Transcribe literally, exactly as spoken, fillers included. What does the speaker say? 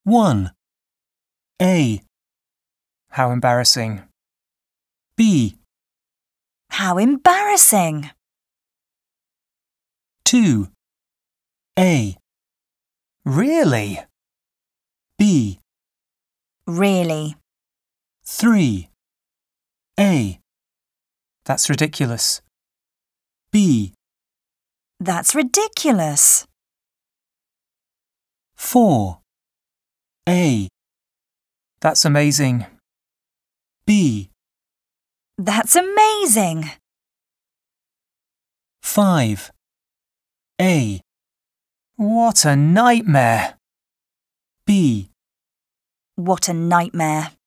one. A. How embarrassing. B. How embarrassing. two. A. Really? B. Really. three. A. That's ridiculous. B. That's ridiculous. four. A. That's amazing. B. That's amazing. five. A. What a nightmare. B. What a nightmare.